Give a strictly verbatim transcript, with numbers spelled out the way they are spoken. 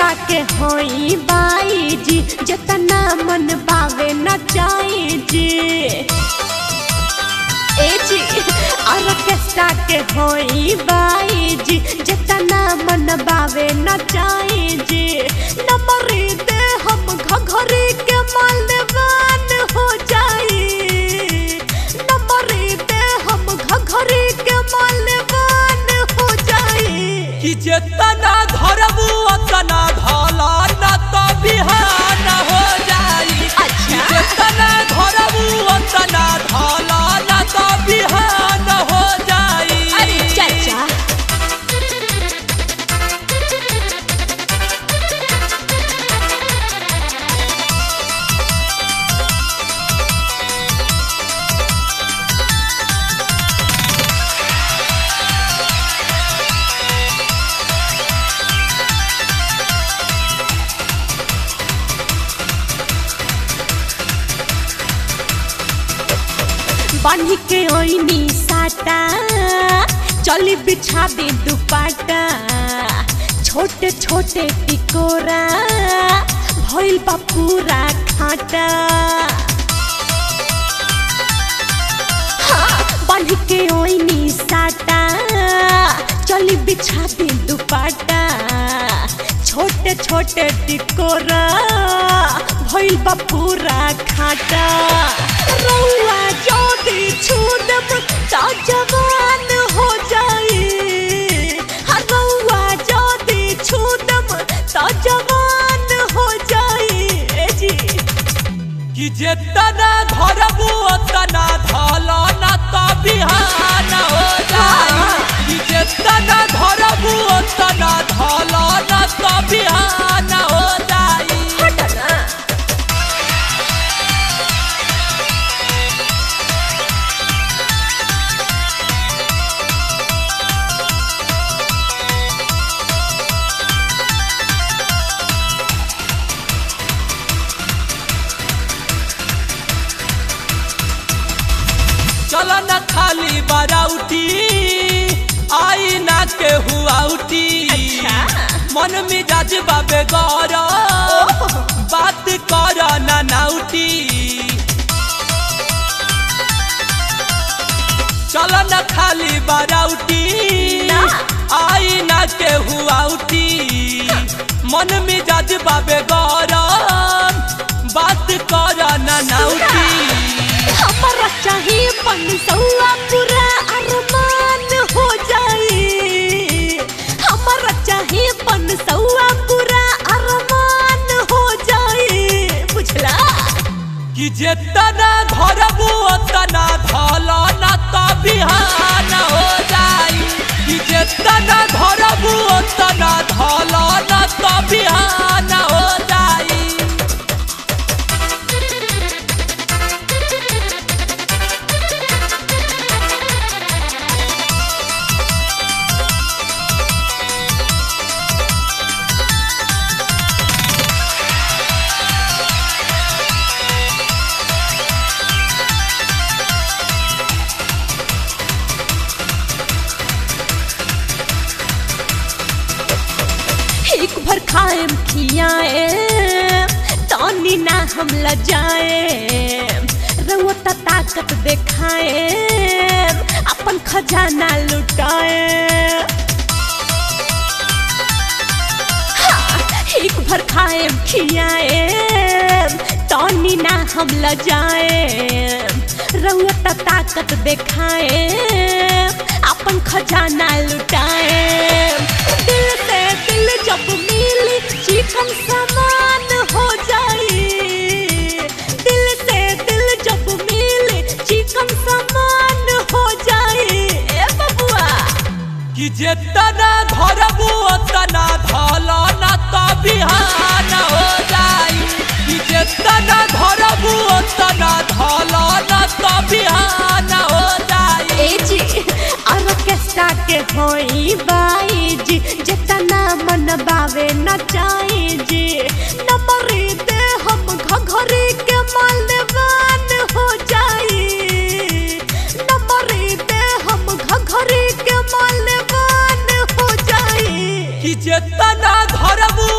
Orchestra के होई बाई जी जितना मन बावे नचाई जी। ए जी ऑर्केस्ट्रा के होई बाई जी जितना मन बावे नचाई जी। नंबरी दे हम घघरी के मालवान हो जाई। नंबरी दे हम घघरी के मालवान हो जाई। कि जितना धरबू उतना ढाला न तो बिहान हो जाई। अच्छा जितना धरबू उतना ढाला न तो बिहान हो जाई। अरे चाचा बांधी के ओइनी साटा चली बिछा दे दुपट्टा। छोटे छोटे टिकोरा भइल बा पूरा खाटा। हाँ, बांधी के ओइनी साटा चली बिछा दे दुपट्टा। छोटे छोटे टिकोरा भइल बा पूरा खाटा। रउआ जोदी छूदम ता जवान हो जाई। हर रउआ जोदी छूदम ता जवान हो जाई। ए जी कि जितना धरबू उतना ढाला न तो बिहान हो जाई। कि जितना धरबू उतना ढाला न तो बिहान हो जाई। हटना चलो न खाली बाराउटी आई ना के हुआ उठी। अच्छा मन मिजाज बाबे गौर बात कर ना नाउटी। चलो न खाली बाराउटी आई ना के हुआ उठी। मन मिजाज बाबे गौर बात कर ना नाउटी। हमारा चाहिए पंसौआ पूरा अरमान हो जाई। हमारा चाहिए पंसौआ पूरा अरमान हो जाई। बुझला कि जितना धरबू उतना ढाला न तो बिहान हो जाई। कि जितना धरबू उतना ढाला न तो बिहान हो जाई। एक भर खाएम खियाए तानी ना हम लजाए। रउता ताकत देखाए अपन खजाना लुटाए। हाँ, एक भर खाएम खियाए तानी ना हम लजाए। रउता ताकत देखाए अपन खजाना लुटाए। दिल से दिल जब मिली चिकन समान हो जाई। दिल से दिल जब मिली चिकन समान हो जाई। ए बबुआ कि जितना धरबू उतना ढाला न तो बिहान हो जाई। कि जितना धरबू उतना ढाला न तो बिहान हो जाई। ए जी ऑर्केस्ट्रा के होई बाई जी जितना मन बावे नचाई जी। नंबरी दे हम घघरी के मालवान हो जाई। नंबरी दे हम घघरी के मालवान हो जाई। कि जितना धरबू